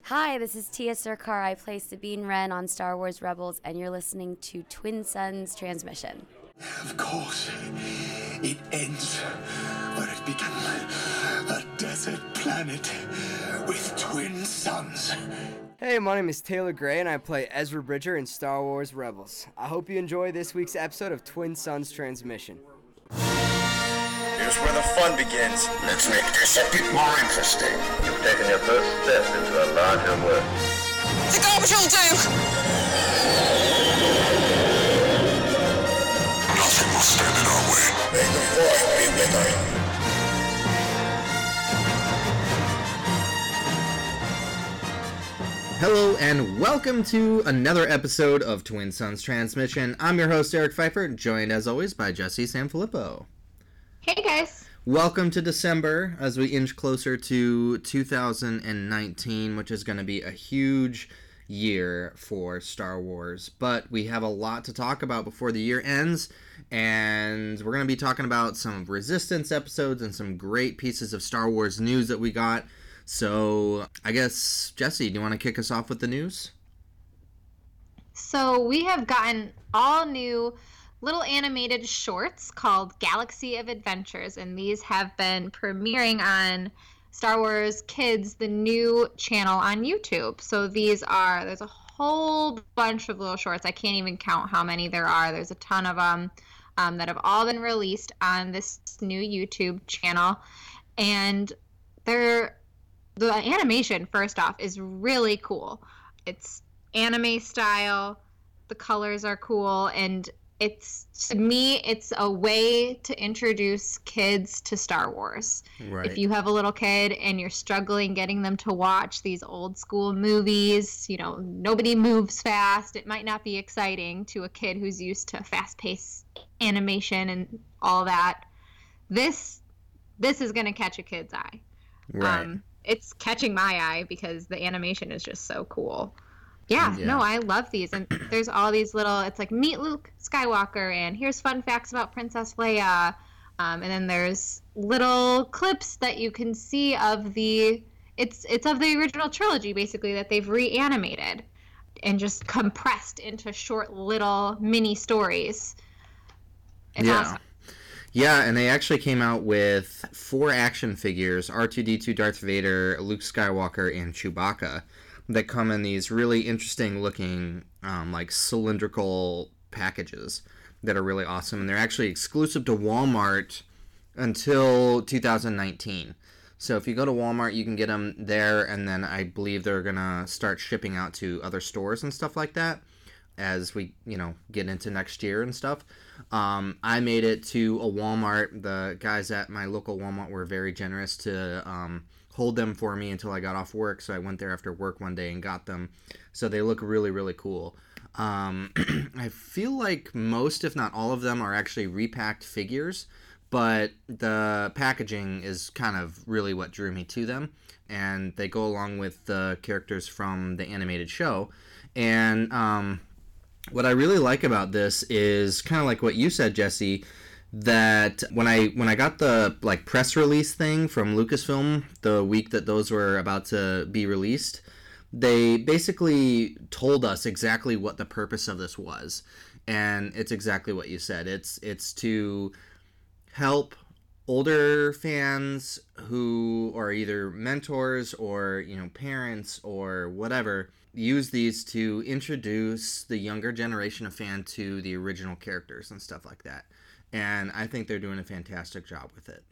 Hi, this is Tia Sircar. I play Sabine Wren on Star Wars Rebels, and you're listening to Twin Suns Transmission. Of course, it ends where it began. A desert planet with twin suns. Hey, my name is Taylor Gray, and I play Ezra Bridger in Star Wars Rebels. I hope you enjoy this week's episode of Twin Suns Transmission. Here's where the fun begins. Let's make this a bit more interesting. You've taken your first step into a larger world. The garbage will do! Nothing will stand in our way. May the Force be with us. Hello and welcome to another episode of Twin Suns Transmission. I'm your host Eric Pfeiffer, joined as always by Jesse Sanfilippo. Hey guys. Welcome to December as we inch closer to 2019, which is going to be a huge year for Star Wars. But we have a lot to talk about before the year ends, and we're going to be talking about some Resistance episodes and some great pieces of Star Wars news that we got. So I guess, Jesse, do you want to kick us off with the news? So we have gotten all new little animated shorts called Galaxy of Adventures, and these have been premiering on Star Wars Kids, the new channel on YouTube. So there's a whole bunch of little shorts. I can't even count how many there are. There's a ton of them that have all been released on this new YouTube channel. And the animation, first off, is really cool. It's anime style, the colors are cool, and to me, it's a way to introduce kids to Star Wars. Right. If you have a little kid and you're struggling getting them to watch these old school movies, you know, nobody moves fast. It might not be exciting to a kid who's used to fast-paced animation and all that. This is going to catch a kid's eye. Right. It's catching my eye because the animation is just so cool. Yeah, no, I love these. And there's all these little, it's like meet Luke Skywalker and here's fun facts about Princess Leia. And then there's little clips that you can see of it's of the original trilogy, basically, that they've reanimated and just compressed into short little mini stories. It's awesome. Yeah, and they actually came out with 4 action figures, R2-D2, Darth Vader, Luke Skywalker, and Chewbacca, that come in these really interesting looking like cylindrical packages that are really awesome, and they're actually exclusive to Walmart until 2019. So if you go to Walmart, you can get them there, and then I believe they're gonna start shipping out to other stores and stuff like that as we, get into next year and stuff. I made it to a Walmart. The guys at my local Walmart were very generous to hold them for me until I got off work, so I went there after work one day and got them. So they look really, really cool. I feel like most, if not all of them, are actually repacked figures, but the packaging is kind of really what drew me to them, and they go along with the characters from the animated show. And what I really like about this is kind of like what you said, Jesse, that when I got the press release thing from Lucasfilm the week that those were about to be released, they basically told us exactly what the purpose of this was, and it's exactly what you said. It's to help older fans who are either mentors or parents or whatever use these to introduce the younger generation of fan to the original characters and stuff like that. And I think they're doing a fantastic job with it.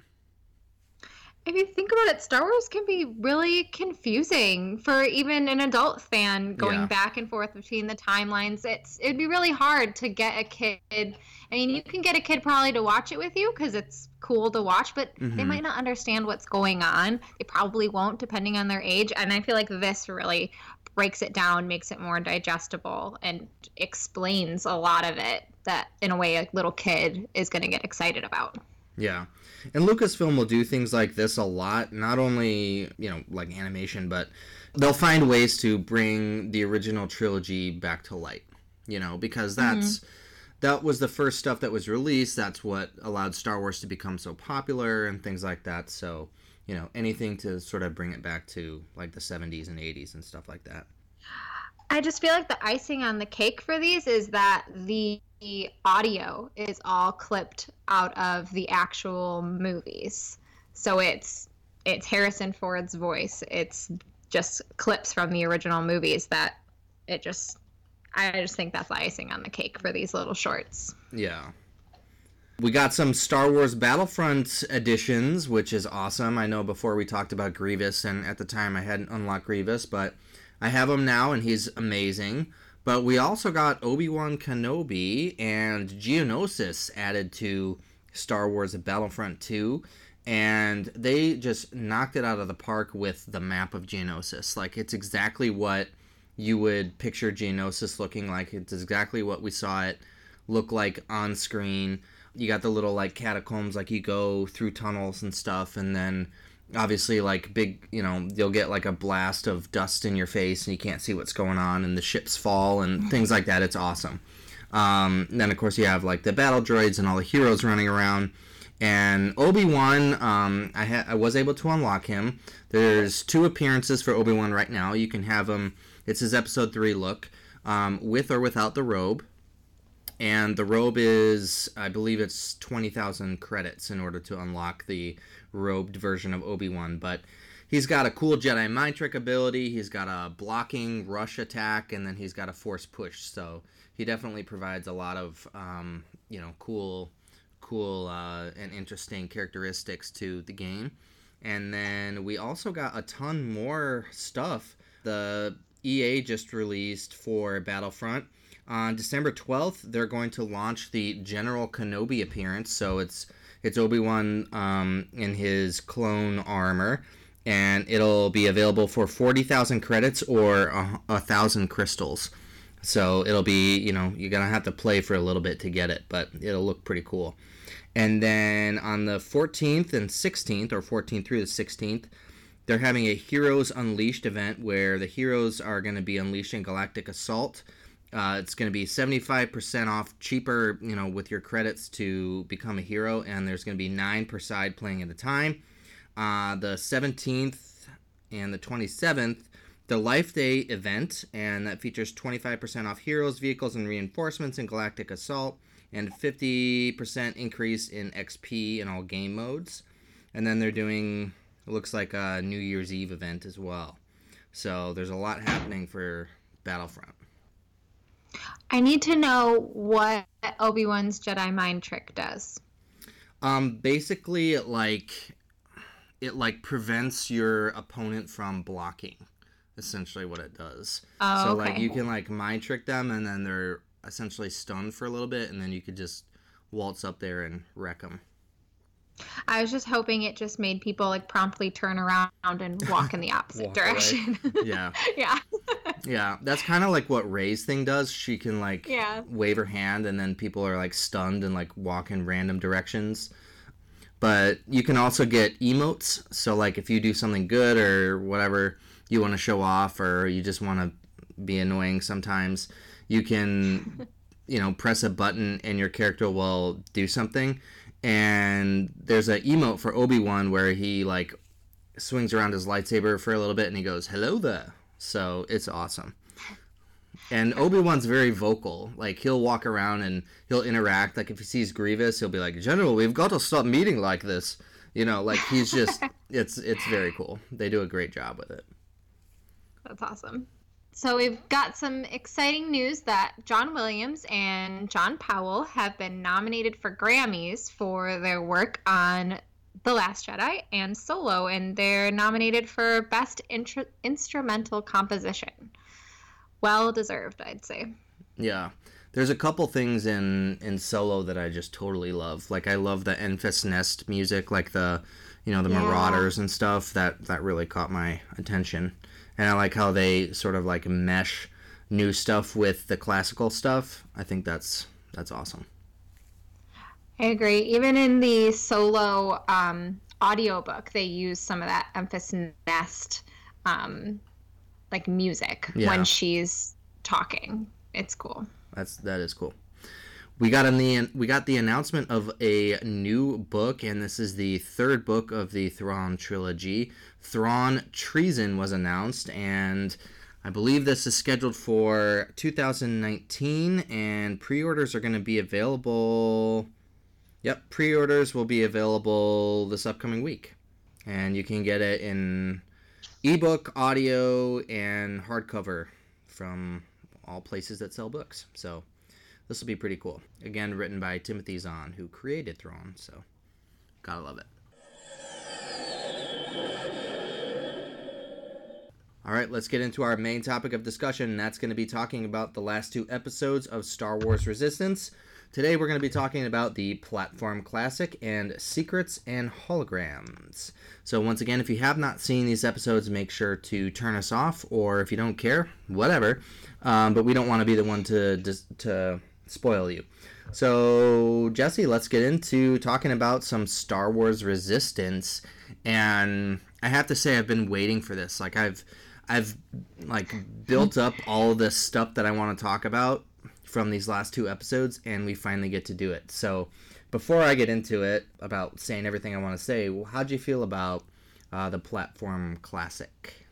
If you think about it, Star Wars can be really confusing for even an adult fan going back and forth between the timelines. It'd be really hard to get a kid. I mean, you can get a kid probably to watch it with you because it's cool to watch, but they might not understand what's going on. They probably won't, depending on their age. And I feel like this really breaks it down, makes it more digestible, and explains a lot of it that in a way a little kid is going to get excited about. Yeah. And Lucasfilm will do things like this a lot, not only, like animation, but they'll find ways to bring the original trilogy back to light, because that was the first stuff that was released. That's what allowed Star Wars to become so popular and things like that. So, anything to sort of bring it back to like the 70s and 80s and stuff like that. I just feel like the icing on the cake for these is that the audio is all clipped out of the actual movies. So it's Harrison Ford's voice. It's just clips from the original movies that I just think that's the icing on the cake for these little shorts. Yeah. We got some Star Wars Battlefront editions, which is awesome. I know before we talked about Grievous, and at the time I hadn't unlocked Grievous, but I have him now, and he's amazing. But we also got Obi-Wan Kenobi and Geonosis added to Star Wars Battlefront 2, and they just knocked it out of the park with the map of Geonosis. Like, it's exactly what you would picture Geonosis looking like. It's exactly what we saw it look like on screen. You got the little, like, catacombs, like, you go through tunnels and stuff, and then obviously, like, big, you'll get, like, a blast of dust in your face, and you can't see what's going on, and the ships fall, and things like that. It's awesome. Then, of course, you have, like, the battle droids and all the heroes running around. And Obi-Wan, I was able to unlock him. There's 2 appearances for Obi-Wan right now. You can have him, it's his Episode 3 look, with or without the robe. And the robe is, I believe it's 20,000 credits in order to unlock the robed version of Obi-Wan. But he's got a cool Jedi mind trick ability, he's got a blocking rush attack, and then he's got a force push. So he definitely provides a lot of, cool and interesting characteristics to the game. And then we also got a ton more stuff. The EA just released for Battlefront. On December 12th, they're going to launch the General Kenobi appearance. So it's Obi-Wan in his clone armor, and it'll be available for 40,000 credits or 1,000 crystals. So it'll be, you're going to have to play for a little bit to get it, but it'll look pretty cool. And then on the 14th and 16th, or 14th through the 16th, they're having a Heroes Unleashed event where the heroes are going to be unleashing Galactic Assault. It's going to be 75% off, cheaper, with your credits to become a hero, and there's going to be 9 per side playing at a time. The 17th and the 27th, the Life Day event, and that features 25% off heroes, vehicles, and reinforcements in Galactic Assault, and 50% increase in XP in all game modes. And then they're doing, it looks like a New Year's Eve event as well. So there's a lot happening for Battlefront. I need to know what Obi-Wan's Jedi mind trick does. Basically, it prevents your opponent from blocking. Essentially, what it does. Oh, so okay. you can mind trick them, and then they're essentially stunned for a little bit, and then you could just waltz up there and wreck them. I was just hoping it just made people promptly turn around and walk in the opposite direction. Yeah. Yeah. Yeah, that's kind of like what Rey's thing does. She can wave her hand, and then people are stunned and walk in random directions. But you can also get emotes. So if you do something good or whatever you want to show off, or you just want to be annoying sometimes, you can press a button and your character will do something. And there's an emote for Obi-Wan where he swings around his lightsaber for a little bit and he goes, "Hello there." So it's awesome. And Obi-Wan's very vocal. He'll walk around and he'll interact. If he sees Grievous, he'll be like, "General, we've got to stop meeting like this." He's just, it's very cool. They do a great job with it. That's awesome. So we've got some exciting news that John Williams and John Powell have been nominated for Grammys for their work on The Last Jedi and Solo, and they're nominated for Best Instrumental Composition. Well deserved, I'd say. Yeah. There's a couple things in Solo that I just totally love. I love the Enfys Nest music, the Marauders and stuff. That really caught my attention. And I like how they sort of mesh new stuff with the classical stuff. I think that's awesome. I agree. Even in the Solo audiobook, they use some of that Enfys Nest music when she's talking. It's cool. That is cool. we got the announcement of a new book, and this is the third book of the Thrawn trilogy. Thrawn Treason was announced, and I believe this is scheduled for 2019, and pre-orders are going to be available. Yep, pre-orders will be available this upcoming week, and you can get it in ebook, audio, and hardcover from all places that sell books. So this will be pretty cool. Again, written by Timothy Zahn, who created Thrawn, so gotta love it. All right, let's get into our main topic of discussion, and that's going to be talking about the last 2 episodes of Star Wars Resistance. Today we're going to be talking about the Platform Classic and Secrets and Holograms. So once again, if you have not seen these episodes, make sure to turn us off, or if you don't care, whatever. But we don't want to be the one to spoil you. So Jesse, let's get into talking about some Star Wars Resistance. And I have to say, I've been waiting for this. Like I've like built up all of this stuff that I want to talk about from these last 2 episodes, and we finally get to do it. So before I get into it, about saying everything I want to say, how'd you feel about the Platform Classic?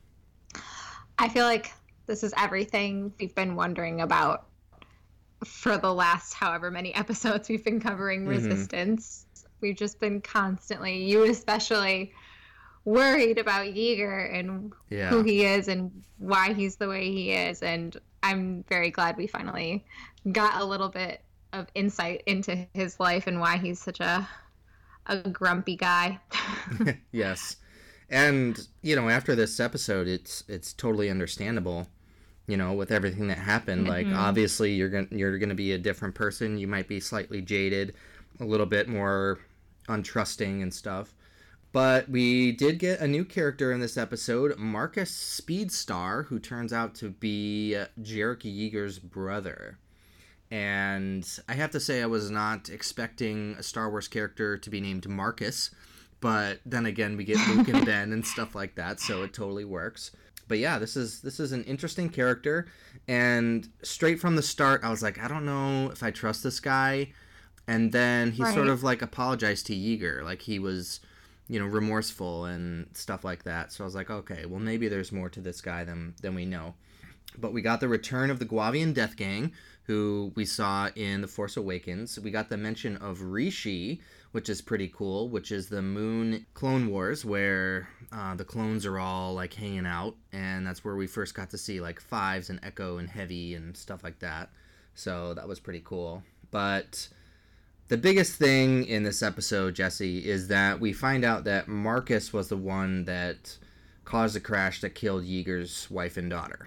I feel like this is everything we've been wondering about for the last however many episodes we've been covering Resistance. We've just been constantly, you especially, worried about Yeager and who he is and why he's the way he is. And I'm very glad we finally got a little bit of insight into his life and why he's such a grumpy guy. Yes. And, you know, after this episode, it's totally understandable, you know, with everything that happened. Like, obviously, you're gonna be a different person. You might be slightly jaded, a little bit more untrusting and stuff. But we did get a new character in this episode, Marcus Speedstar, who turns out to be Jarek Yeager's brother. And I have to say, I was not expecting a Star Wars character to be named Marcus. But then again, we get Luke and Ben and stuff like that, so it totally works. But yeah, this is an interesting character. And straight from the start, I was like, I don't know if I trust this guy. And then he sort of like apologized to Yeager, like he was, you know, remorseful and stuff like that. So I was like, okay, well, maybe there's more to this guy than we know. But we got the return of the Guavian Death Gang, who we saw in The Force Awakens. We got the mention of Rishi, which is pretty cool, which is the Moon Clone Wars, where the clones are all, like, hanging out. And that's where we first got to see, like, Fives and Echo and Heavy and stuff like that. So that was pretty cool. But the biggest thing in this episode, Jesse, is that we find out that Marcus was the one that caused the crash that killed Yeager's wife and daughter.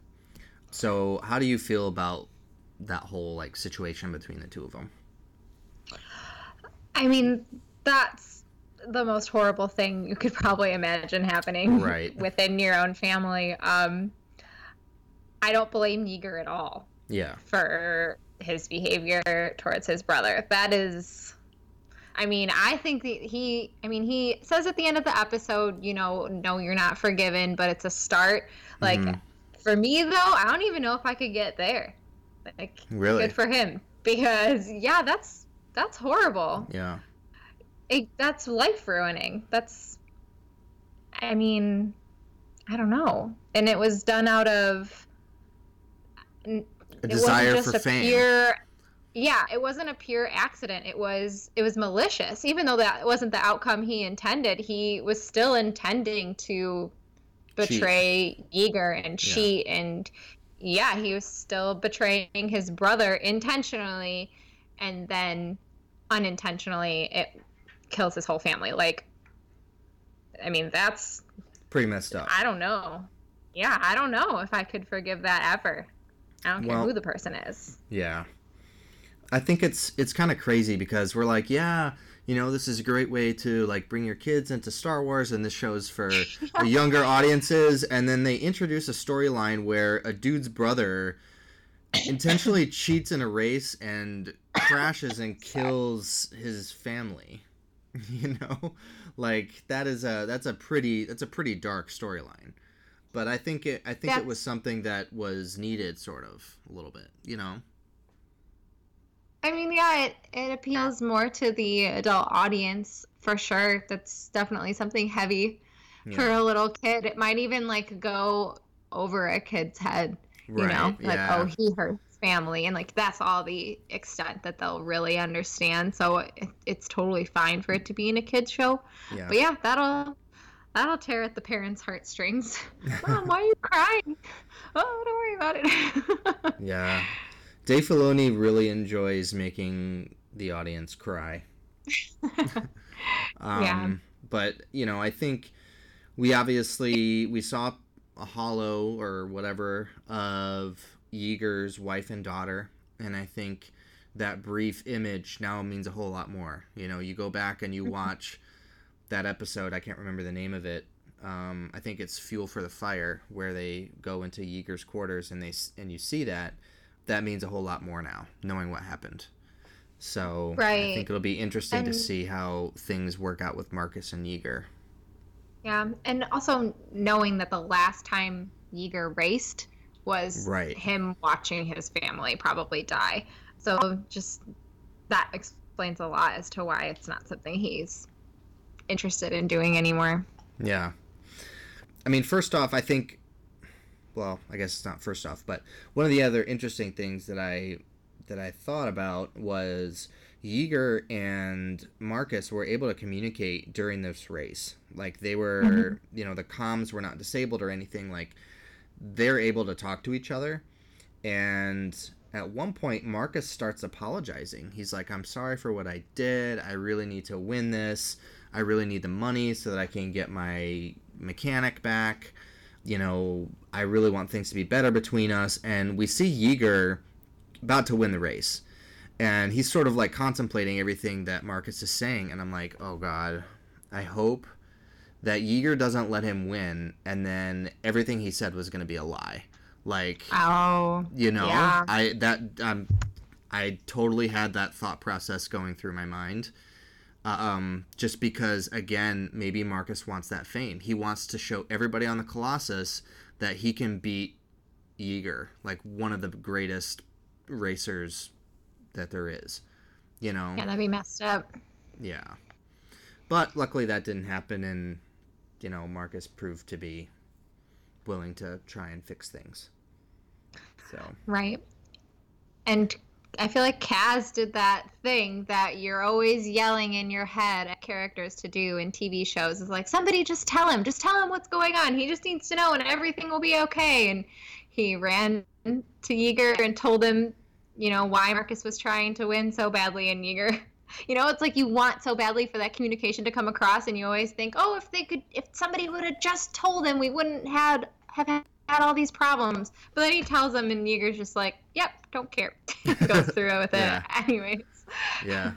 So how do you feel about that whole like situation between the two of them? I mean, that's the most horrible thing you could probably imagine happening within your own family. I don't blame Yeager at all. Yeah. For his behavior towards his brother. That is, I mean, I think that he says at the end of the episode, you know, no, you're not forgiven, but it's a start. Like, for me, though, I don't even know if I could get there. Like, really? Good for him. Because, yeah, that's horrible. Yeah. That's life-ruining. That's, I mean, I don't know. And it was done out of a desire for fame. It wasn't a pure accident. It was malicious. Even though that wasn't the outcome he intended, he was still intending to betray Yeager and cheat. And yeah, he was still betraying his brother intentionally, and then unintentionally it kills his whole family. Like, I mean, that's pretty messed up. I don't know. Yeah, I don't know if I could forgive that ever. I don't care who the person is. Yeah. I think it's kind of crazy because we're like, yeah, you know, this is a great way to like bring your kids into Star Wars, and this show's for the younger audiences. And then they introduce a storyline where a dude's brother intentionally cheats in a race and crashes and kills his family. You know, like that's a pretty dark storyline. But I think it was something that was needed, sort of, a little bit, you know? I mean, yeah, it appeals more to the adult audience for sure. That's definitely something heavy for a little kid. It might even like go over a kid's head, you know, Right, like, yeah. oh, he hurt his family, and like that's all the extent that they'll really understand. So it's totally fine for it to be in a kid's show. Yeah. But yeah, that'll tear at the parents' heartstrings. Mom, why are you crying? Oh, don't worry about it. Yeah. Dave Filoni really enjoys making the audience cry. Yeah. But, you know, I think we saw a hollow or whatever of Yeager's wife and daughter, and I think that brief image now means a whole lot more. You know, you go back and you watch that episode, I can't remember the name of it. I think it's Fuel for the Fire, where they go into Yeager's quarters and you see that means a whole lot more now, knowing what happened. So I think it'll be interesting to see how things work out with Marcus and Yeager. Yeah, and also knowing that the last time Yeager raced was him watching his family probably die. So just that explains a lot as to why it's not something he's interested in doing anymore. Yeah. I mean, first off, I think, well, I guess it's not first off, but one of the other interesting things that I thought about was Yeager and Marcus were able to communicate during this race. Like they were, you know, the comms were not disabled or anything. Like they're able to talk to each other. And at one point, Marcus starts apologizing. He's like, I'm sorry for what I did. I really need to win this. I really need the money so that I can get my mechanic back. You know, I really want things to be better between us. And we see Yeager about to win the race. And he's sort of like contemplating everything that Marcus is saying. And I'm like, oh God, I hope that Yeager doesn't let him win. And then everything he said was going to be a lie. Like, you know, yeah. I totally had that thought process going through my mind. Just because, again, maybe Marcus wants that fame. He wants to show everybody on the Colossus that he can beat Yeager, like one of the greatest racers that there is, you know? Yeah, that'd be messed up. Yeah. But luckily that didn't happen, and, you know, Marcus proved to be willing to try and fix things. So. Right. And I feel like Kaz did that thing that you're always yelling in your head at characters to do in TV shows. It's like, somebody just tell him what's going on. He just needs to know and everything will be okay. And he ran to Yeager and told him, you know, why Marcus was trying to win so badly. And Yeager, you know, it's like you want so badly for that communication to come across, and you always think, oh, if somebody would have just told him, we wouldn't have had all these problems. But then he tells him, and Yeager's just like, yep, don't care. Goes through with it anyways. Yeah.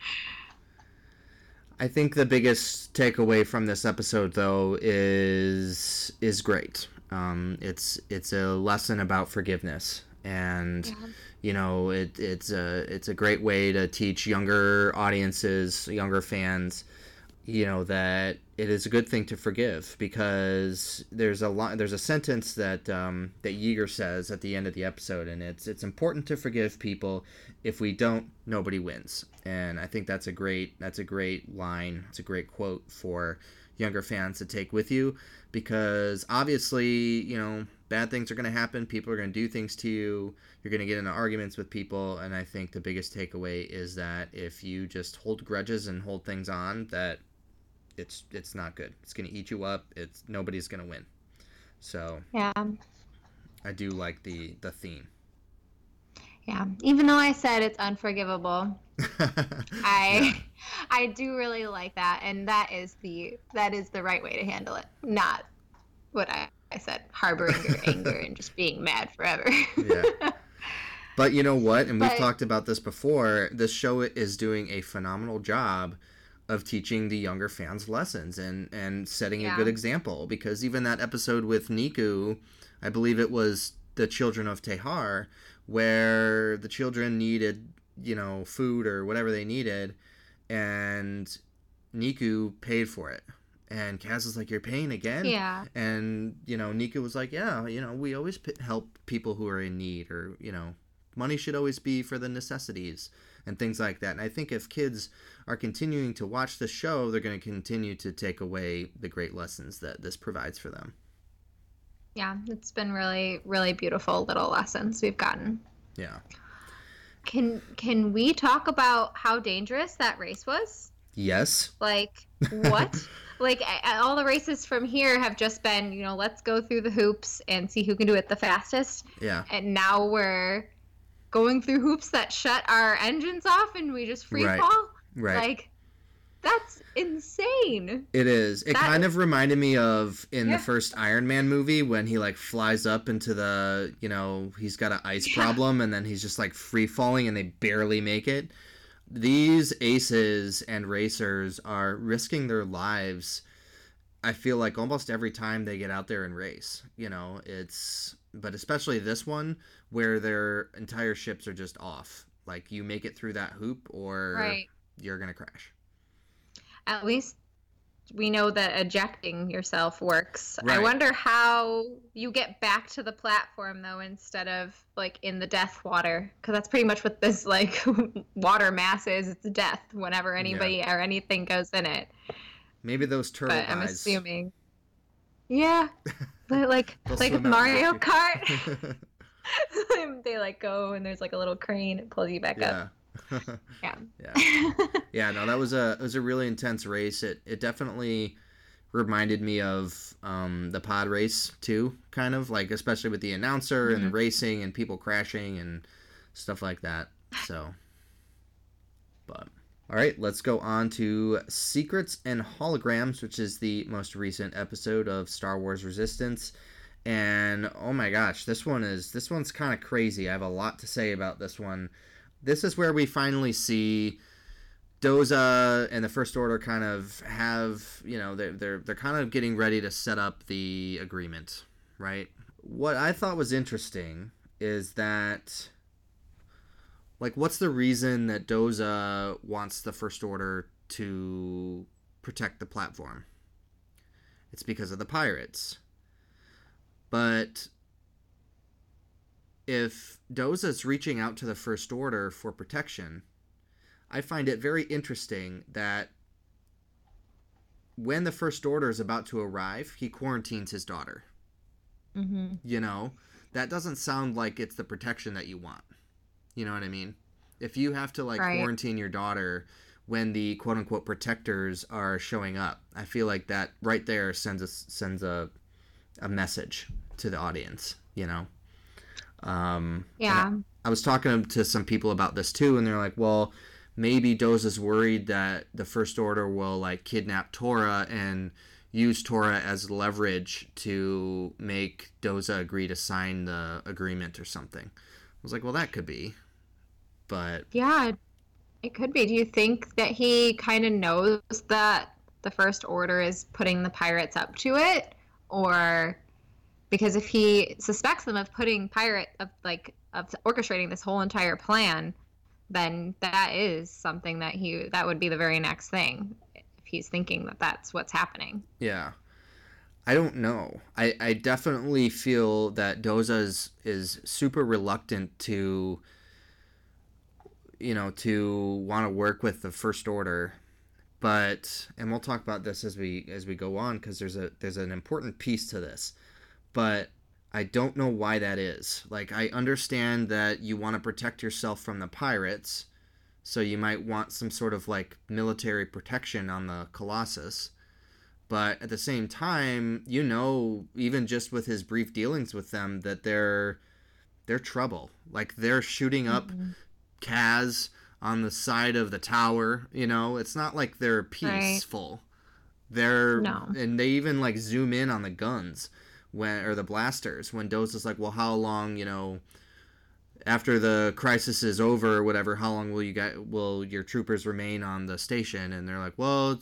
I think the biggest takeaway from this episode, though, is great. It's a lesson about forgiveness, and you know, it's a great way to teach younger audiences, younger fans, you know, that it is a good thing to forgive, because there's a sentence that that Yeager says at the end of the episode, and it's important to forgive people. If we don't, nobody wins. And I think that's a great line. It's a great quote for younger fans to take with you, because obviously, you know, bad things are going to happen. People are going to do things to you. You're going to get into arguments with people. And I think the biggest takeaway is that if you just hold grudges and hold things on, that it's not good. It's going to eat you up. Nobody's going to win. So yeah, I do like the theme. Yeah, even though I said it's unforgivable, I do really like that, and that is the right way to handle it. Not what I said, harboring your anger and just being mad forever. Yeah. But you know what? And we've talked about this before. This show is doing a phenomenal job of teaching the younger fans lessons and setting a good example, because even that episode with Niku, I believe it was the children of Tehar, where the children needed, you know, food or whatever they needed, and Niku paid for it. And Kaz was like, you're paying again? Yeah. And, you know, Niku was like, yeah, you know, we always help people who are in need, or, you know, money should always be for the necessities. and things like that. And I think if kids are continuing to watch the show, they're going to continue to take away the great lessons that this provides for them. Yeah, it's been really, really beautiful little lessons we've gotten. Yeah. Can we talk about how dangerous that race was? Yes. Like, what? Like, all the races from here have just been, let's go through the hoops and see who can do it the fastest. Yeah. And now we're going through hoops that shut our engines off and we just free fall. Right. Like, that's insane. It is. It kind of reminded me of the first Iron Man movie when he like flies up into the, he's got an ice problem and then he's just like free falling and they barely make it. These aces and racers are risking their lives, I feel like, almost every time they get out there and race. But especially this one where their entire ships are just off. Like, you make it through that hoop or you're going to crash. At least we know that ejecting yourself works. Right. I wonder how you get back to the platform, though, instead of, like, in the death water. Because that's pretty much what this, like, water mass is. It's death whenever anybody or anything goes in it. Maybe those turtle but guys. I'm assuming. Yeah. like Mario Kart. They, like, go and there's, like, a little crane and pulls you back up. Yeah, no, that was a really intense race. It definitely reminded me of the pod race too, kind of, like, especially with the announcer and the racing and people crashing and stuff like that. So, but all right, let's go on to Secrets and Holograms, which is the most recent episode of Star Wars Resistance. And oh my gosh, this one's kind of crazy. I have a lot to say about this one. This is where we finally see Doza and the First Order kind of have, they're kind of getting ready to set up the agreement, right? What I thought was interesting is that, like, what's the reason that Doza wants the First Order to protect the platform? It's because of the pirates. But if Doza's reaching out to the First Order for protection, I find it very interesting that when the First Order is about to arrive, he quarantines his daughter. Mm-hmm. That doesn't sound like it's the protection that you want. You know what I mean? If you have to, like, quarantine your daughter when the quote-unquote protectors are showing up, I feel like that right there sends a message to the audience, I was talking to some people about this too, and they're like, well, maybe Doza's worried that the First Order will, like, kidnap Torra and use Torra as leverage to make Doza agree to sign the agreement or something. I was like, well, that could be, but yeah, it could be. Do you think that he kind of knows that the First Order is putting the pirates up to it, or because if he suspects them of orchestrating this whole entire plan, then that is something that would be the very next thing, if he's thinking that that's what's happening. Yeah. I don't know. I definitely feel that Doza is super reluctant to want to work with the First Order, and we'll talk about this as we go on, because there's an important piece to this. But I don't know why that is. Like, I understand that you want to protect yourself from the pirates, so you might want some sort of, like, military protection on the Colossus. But at the same time, even just with his brief dealings with them, that they're trouble. Like, they're shooting up Kaz on the side of the tower. It's not like they're peaceful. No. And they even, like, zoom in on the guns. Or the blasters, when Doza's like, well, how long, after the crisis is over or whatever, how long will your troopers remain on the station? And they're like, well,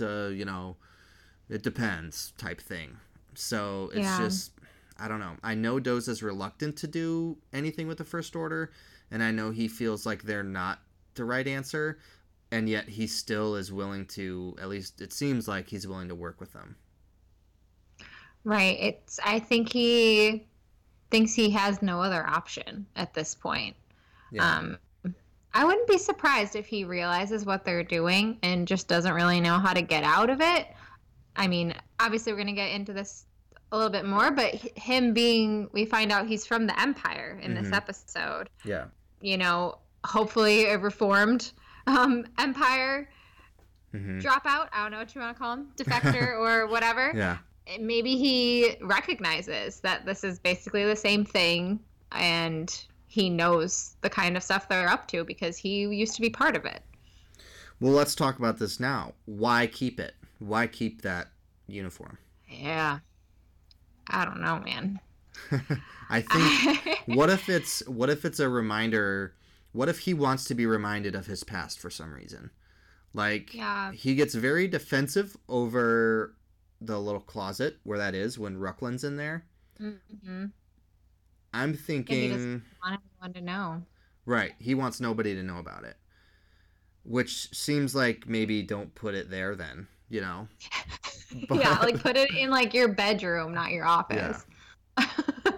it depends, type thing. So it's just, I don't know. I know Doza's reluctant to do anything with the First Order, and I know he feels like they're not the right answer, and yet he still is willing to, at least it seems like he's willing to work with them. Right. I think he thinks he has no other option at this point. Yeah. I wouldn't be surprised if he realizes what they're doing and just doesn't really know how to get out of it. I mean, obviously we're going to get into this a little bit more, but we find out he's from the Empire in this episode. Yeah. You know, hopefully a reformed Empire dropout. I don't know what you want to call him, defector or whatever. Yeah. Maybe he recognizes that this is basically the same thing, and he knows the kind of stuff they're up to because he used to be part of it. Well, let's talk about this now. Why keep it? Why keep that uniform? Yeah. I don't know, man. I think what if it's a reminder? What if he wants to be reminded of his past for some reason? Like, he gets very defensive over the little closet where that is when Rucklin's in there. Mm-hmm. I'm thinking he doesn't want anyone to know. Right. He wants nobody to know about it. Which seems like maybe don't put it there then, you know? But, yeah, like put it in like your bedroom, not your office. Yeah.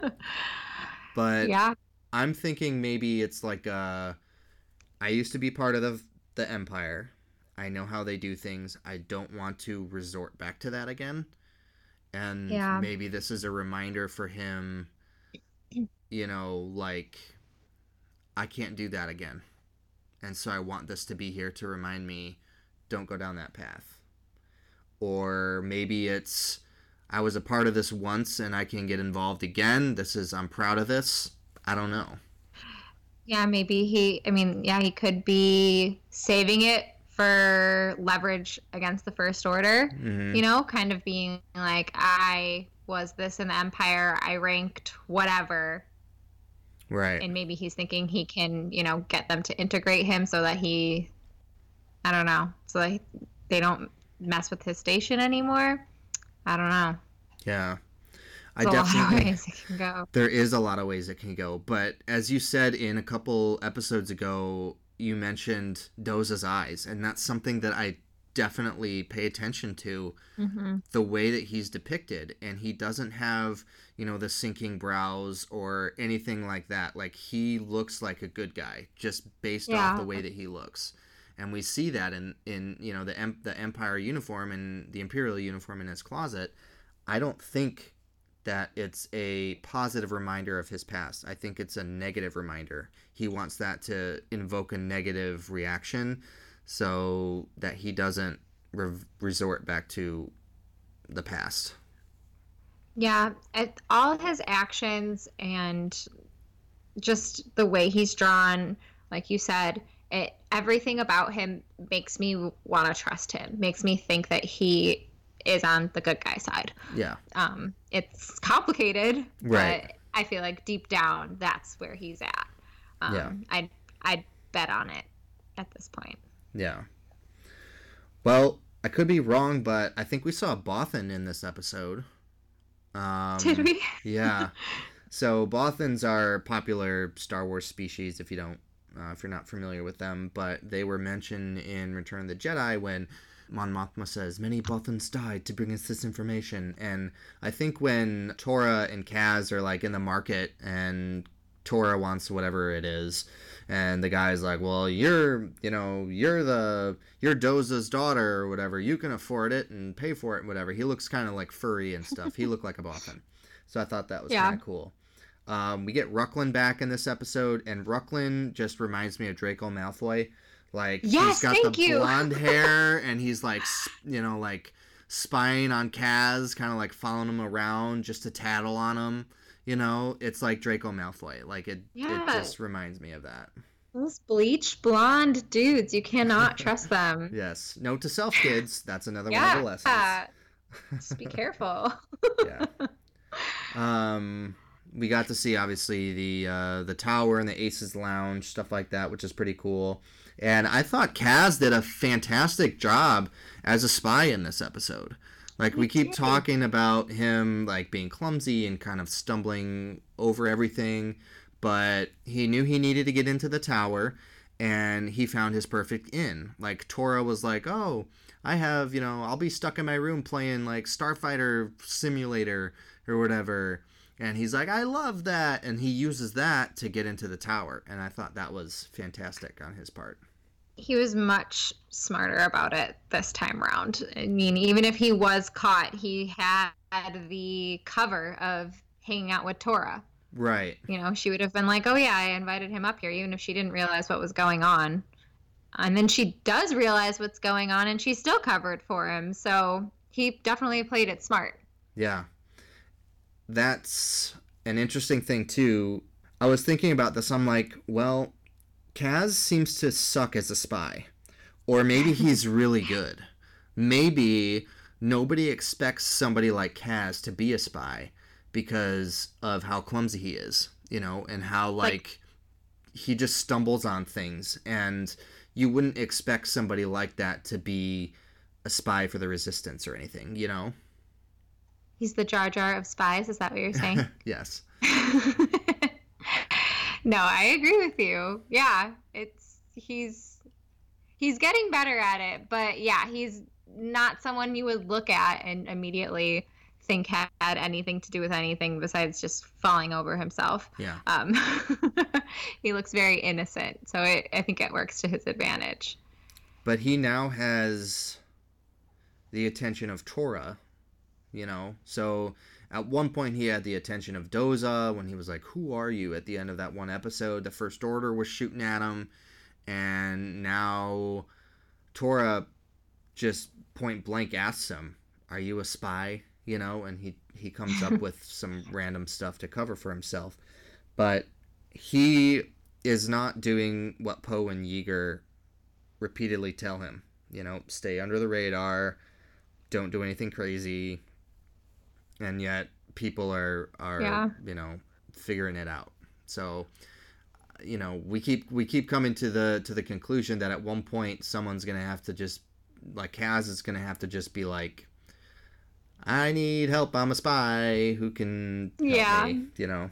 But yeah. I'm thinking maybe it's like I used to be part of the Empire. I know how they do things. I don't want to resort back to that again. And maybe this is a reminder for him, you know, like, I can't do that again. And so I want this to be here to remind me, don't go down that path. Or maybe it's, I was a part of this once and I can get involved again. I'm proud of this. I don't know. Yeah, maybe he could be saving it for leverage against the First Order, you know, kind of being like, I was this in the Empire, I ranked whatever. Right. And maybe he's thinking he can, you know, get them to integrate him so that I don't know, so that they don't mess with his station anymore. I don't know. Yeah. There's a lot of ways it can go. There is a lot of ways it can go. But as you said in a couple episodes ago, you mentioned Doza's eyes, and that's something that I definitely pay attention to, the way that he's depicted. And he doesn't have, you know, the sinking brows or anything like that. Like, he looks like a good guy just based off the way that he looks. And we see that in you know, the Empire uniform and the Imperial uniform in his closet. I don't think that it's a positive reminder of his past. I think it's a negative reminder. He wants that to invoke a negative reaction so that he doesn't resort back to the past. Yeah, all his actions and just the way he's drawn, like you said, everything about him makes me want to trust him, makes me think that he is on the good guy side. Yeah. It's complicated, right, but I feel like deep down that's where he's at. I'd bet on it at this point. Yeah. Well, I could be wrong, but I think we saw Bothan in this episode. Did we? Yeah. So Bothans are popular Star Wars species if you're not familiar with them, but they were mentioned in Return of the Jedi when Mon Mothma says, many Bothans died to bring us this information. And I think when Torra and Kaz are like in the market and Torra wants whatever it is, and the guy's like, well, you're Doza's daughter or whatever, you can afford it and pay for it and whatever. He looks kind of like furry and stuff. He looked like a Bothan. So I thought that was kind of cool. We get Rucklin back in this episode, and Rucklin just reminds me of Draco Malfoy. Like, yes, he's got the blonde hair, and he's like, you know, like spying on Kaz, kind of like following him around just to tattle on him. You know, it's like Draco Malfoy. Like, it just reminds me of that. Those bleach blonde dudes, you cannot trust them. Yes. Note to self, kids. That's another one of the lessons. Just be careful. Yeah. We got to see, obviously, the tower and the Aces Lounge, stuff like that, which is pretty cool. And I thought Kaz did a fantastic job as a spy in this episode. Like, we keep talking about him, like, being clumsy and kind of stumbling over everything, but he knew he needed to get into the tower, and he found his perfect in. Like, Torra was like, oh, I have, you know, I'll be stuck in my room playing, like, Starfighter Simulator or whatever. And he's like, I love that. And he uses that to get into the tower. And I thought that was fantastic on his part. He was much smarter about it this time around. I mean, even if he was caught, he had the cover of hanging out with Tora. Right. You know, she would have been like, oh yeah, I invited him up here, even if she didn't realize what was going on. And then she does realize what's going on, and she's still covered for him. So he definitely played it smart. Yeah. That's an interesting thing, too. I was thinking about this. I'm like, well, Kaz seems to suck as a spy. Or maybe he's really good. Maybe nobody expects somebody like Kaz to be a spy because of how clumsy he is, you know, and how, like he just stumbles on things. And you wouldn't expect somebody like that to be a spy for the Resistance or anything, you know? He's the Jar Jar of spies. Is that what you're saying? Yes. No, I agree with you. Yeah, he's getting better at it, but yeah, he's not someone you would look at and immediately think had anything to do with anything besides just falling over himself. Yeah. He looks very innocent, so I think it works to his advantage. But he now has the attention of Tora, you know? So at one point he had the attention of Doza when he was like, who are you? At the end of that one episode, the First Order was shooting at him. And now Tora just point blank asks him, are you a spy? You know, and he comes up with some random stuff to cover for himself. But he is not doing what Poe and Yeager repeatedly tell him. You know, stay under the radar, don't do anything crazy. And yet people are you know, figuring it out. So, you know, we keep coming to the conclusion that at one point someone's going to have to just, like Kaz is going to have to just be like, I need help, I'm a spy, who can help me, you know?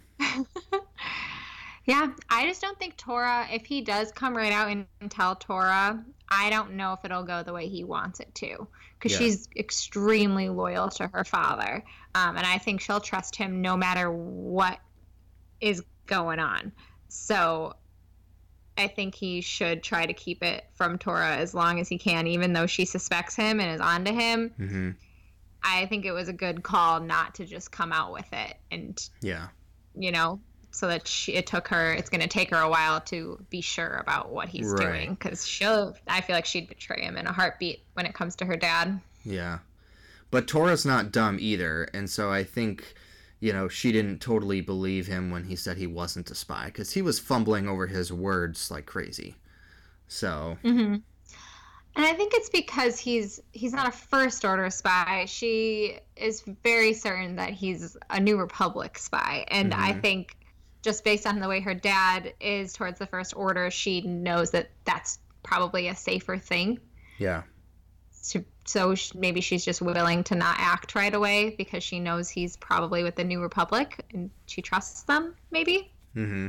Yeah, I just don't think Tora, if he does come right out and tell Tora, I don't know if it'll go the way he wants it to. Because she's extremely loyal to her father. And I think she'll trust him no matter what is going on. So I think he should try to keep it from Tora as long as he can, even though she suspects him and is onto him. Mm-hmm. I think it was a good call not to just come out with it. And, you know, so that it's going to take her a while to be sure about what he's doing. Because I feel like she'd betray him in a heartbeat when it comes to her dad. Yeah. But Tora's not dumb either. And so I think, you know, she didn't totally believe him when he said he wasn't a spy. Because he was fumbling over his words like crazy. So. Mm-hmm. And I think it's because he's not a First Order spy. She is very certain that he's a New Republic spy. And I think just based on the way her dad is towards the First Order, she knows that that's probably a safer thing. Yeah. So maybe she's just willing to not act right away because she knows he's probably with the New Republic and she trusts them, maybe. Mm-hmm.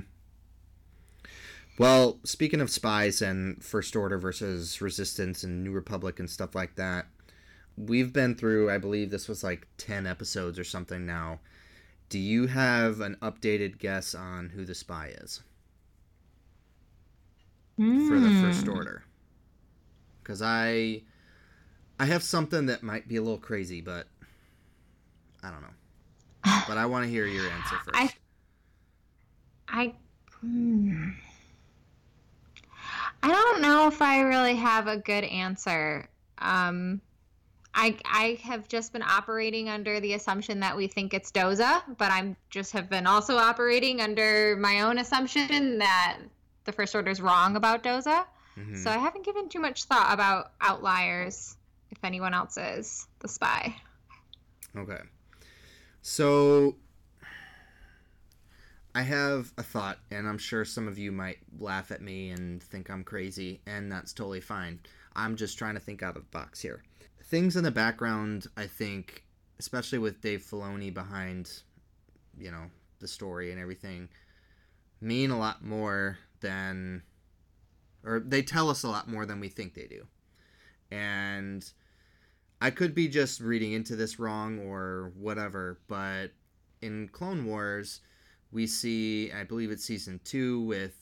Well, speaking of spies and First Order versus Resistance and New Republic and stuff like that, we've been through, I believe this was like 10 episodes or something now. Do you have an updated guess on who the spy is? For the First Order? Because I have something that might be a little crazy, but I don't know. But I want to hear your answer first. I don't know if I really have a good answer. I have just been operating under the assumption that we think it's Doza, but have been also operating under my own assumption that the First Order's wrong about Doza. Mm-hmm. So I haven't given too much thought about outliers, if anyone else is the spy. Okay. So I have a thought, and I'm sure some of you might laugh at me and think I'm crazy, and that's totally fine. I'm just trying to think out of the box here. Things in the background, I think, especially with Dave Filoni behind, you know, the story and everything, mean a lot more than, or they tell us a lot more than we think they do. And I could be just reading into this wrong or whatever, but in Clone Wars, we see, I believe it's season 2 with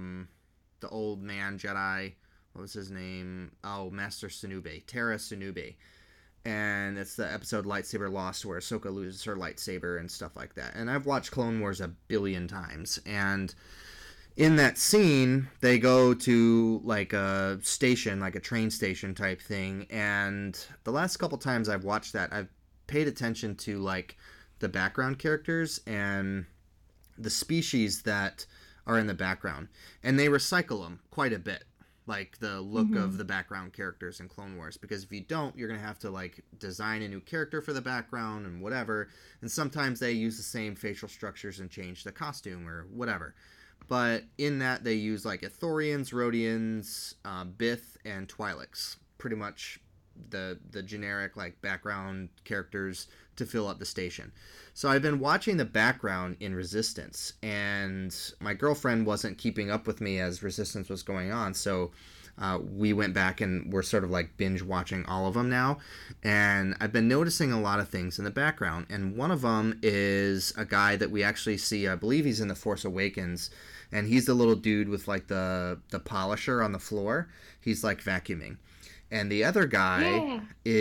the old man Jedi. What was his name? Oh, Master Sunube, Terra Sunube. And it's the episode Lightsaber Lost where Ahsoka loses her lightsaber and stuff like that. And I've watched Clone Wars a billion times. And in that scene, they go to like a station, like a train station type thing. And the last couple times I've watched that, I've paid attention to like the background characters and the species that are in the background. And they recycle them quite a bit. Like the look of the background characters in Clone Wars, because if you don't, you're gonna have to like design a new character for the background and whatever, and sometimes they use the same facial structures and change the costume or whatever. But in that, they use like Ithorians, Rhodians, Bith, and Twi'leks, pretty much the generic like background characters to fill up the station. So I've been watching the background in Resistance, and my girlfriend wasn't keeping up with me as Resistance was going on, so we went back and we're sort of like binge watching all of them now. And I've been noticing a lot of things in the background, and one of them is a guy that we actually see, I believe he's in The Force Awakens, and he's the little dude with like the polisher on the floor. He's like vacuuming. And the other guy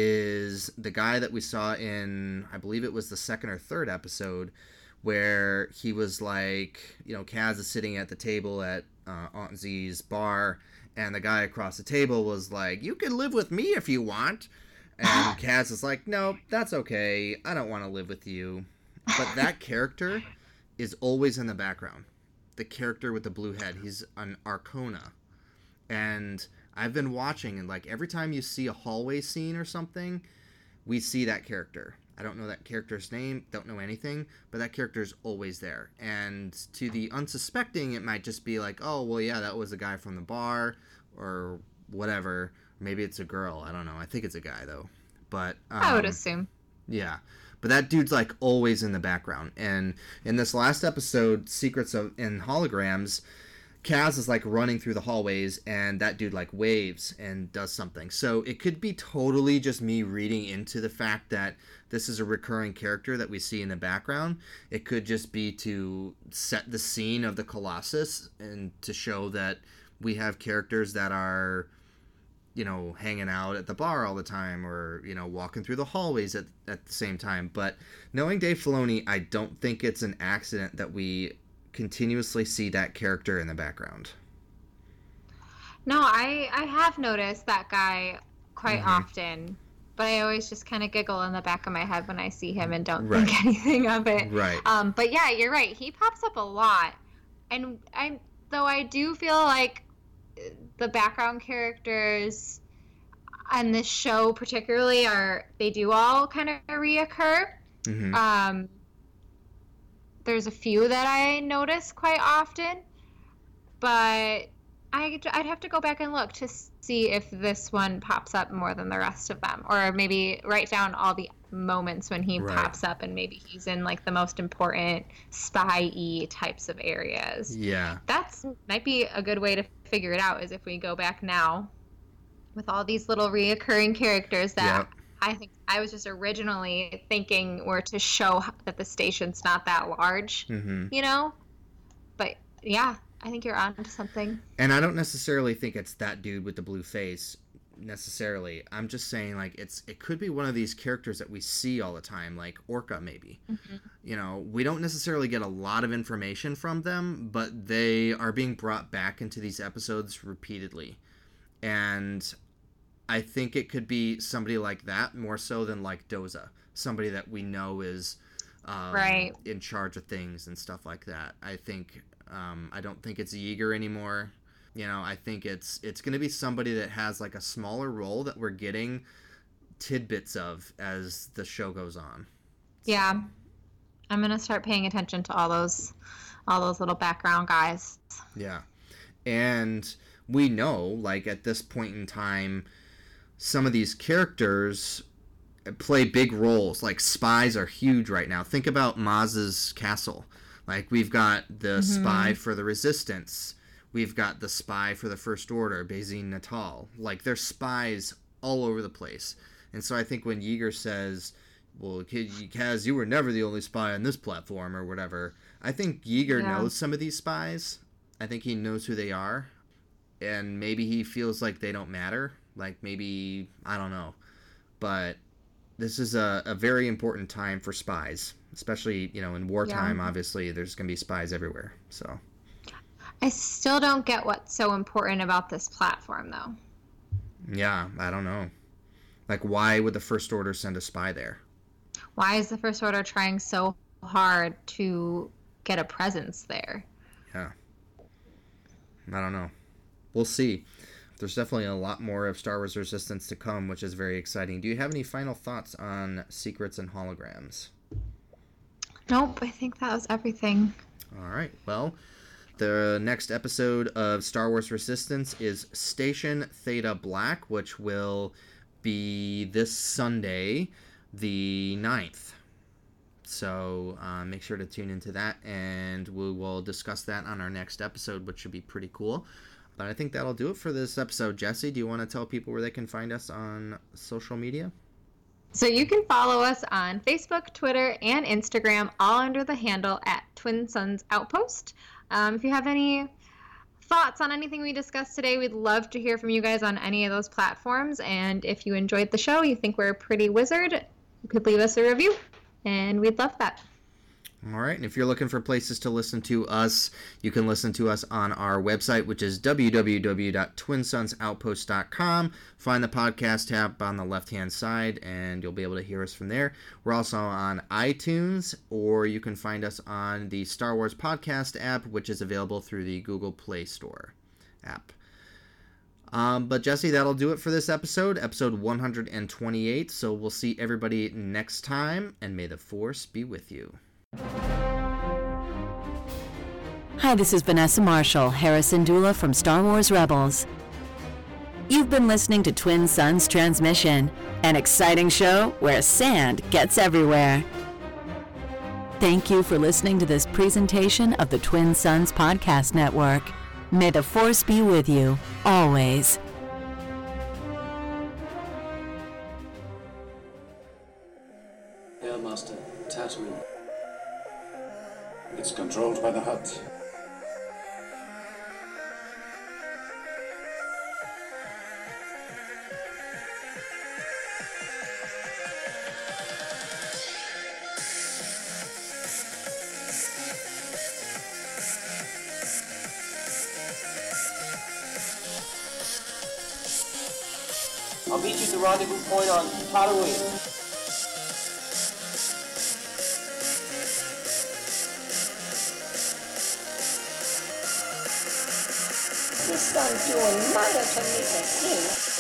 is the guy that we saw in, I believe it was the second or third episode, where he was like, you know, Kaz is sitting at the table at Aunt Z's bar, and the guy across the table was like, "You can live with me if you want." And Kaz is like, "No, that's okay. I don't want to live with you." But that character is always in the background. The character with the blue head, he's an Arcona. And I've been watching, and like every time you see a hallway scene or something, we see that character. I don't know that character's name, don't know anything, but that character's always there. And to the unsuspecting, it might just be like, oh, well, yeah, that was a guy from the bar or whatever. Maybe it's a girl. I don't know. I think it's a guy, though. But I would assume. Yeah. But that dude's like always in the background. And in this last episode, Secrets of and Holograms, Kaz is like running through the hallways, and that dude like waves and does something. So it could be totally just me reading into the fact that this is a recurring character that we see in the background. It could just be to set the scene of the Colossus and to show that we have characters that are, you know, hanging out at the bar all the time, or, you know, walking through the hallways at the same time. But knowing Dave Filoni, I don't think it's an accident that we continuously see that character in the background. No, I have noticed that guy quite often, but I always just kind of giggle in the back of my head when I see him and don't think anything of it. Right. But yeah, you're right. He pops up a lot, and I do feel like the background characters on this show particularly they do all kind of reoccur. There's a few that I notice quite often, but I'd have to go back and look to see if this one pops up more than the rest of them, or maybe write down all the moments when he pops up, and maybe he's in like the most important spy-y types of areas. Yeah. That's might be a good way to figure it out, is if we go back now with all these little reoccurring characters that I think I was just originally thinking were to show that the station's not that large, you know? But yeah, I think you're on to something. And I don't necessarily think it's that dude with the blue face necessarily. I'm just saying, like, it could be one of these characters that we see all the time, like Orca maybe. You know, we don't necessarily get a lot of information from them, but they are being brought back into these episodes repeatedly. And I think it could be somebody like that more so than like Doza, somebody that we know is in charge of things and stuff like that. I think I don't think it's Yeager anymore. You know, I think it's going to be somebody that has like a smaller role that we're getting tidbits of as the show goes on. Yeah, I'm going to start paying attention to all those little background guys. Yeah, and we know, like, at this point in time, some of these characters play big roles. Like, spies are huge right now. Think about Maz's castle. Like, we've got the spy for the Resistance. We've got the spy for the First Order, Bazine Natal. Like, there's spies all over the place. And so I think when Yeager says, well, Kaz, you were never the only spy on this platform or whatever. I think Yeager knows some of these spies. I think he knows who they are. And maybe he feels like they don't matter. Like maybe, I don't know. But this is a very important time for spies. Especially, in wartime, obviously, there's going to be spies everywhere. So I still don't get what's so important about this platform, though. Yeah, I don't know. Like, why would the First Order send a spy there? Why is the First Order trying so hard to get a presence there? Yeah. I don't know. We'll see. There's definitely a lot more of Star Wars Resistance to come, which is very exciting. Do you have any final thoughts on Secrets and Holograms? Nope, I think that was everything. All right. Well, the next episode of Star Wars Resistance is Station Theta Black, which will be this Sunday, the 9th. So make sure to tune into that, and we will discuss that on our next episode, which should be pretty cool. But I think that'll do it for this episode. Jesse, do you want to tell people where they can find us on social media? So you can follow us on Facebook, Twitter, and Instagram, all under the handle at Twin Suns Outpost. If you have any thoughts on anything we discussed today, we'd love to hear from you guys on any of those platforms. And if you enjoyed the show, you think we're a pretty wizard, you could leave us a review, and we'd love that. All right, and if you're looking for places to listen to us, you can listen to us on our website, which is www.twinsunsoutpost.com. Find the podcast tab on the left-hand side, and you'll be able to hear us from there. We're also on iTunes, or you can find us on the Star Wars Podcast app, which is available through the Google Play Store app. But Jesse, that'll do it for this episode 128. So we'll see everybody next time, and may the Force be with you. Hi, this is Vanessa Marshall, Harrison Dula from Star Wars Rebels. You've been listening to Twin Suns Transmission, an exciting show where sand gets everywhere. Thank you for listening to this presentation of the Twin Suns Podcast Network. May the Force be with you, always. Airmaster, Tatooine. It's controlled by the Hutt. I'll meet you at the rendezvous point on Tatooine. This son doing murder to me,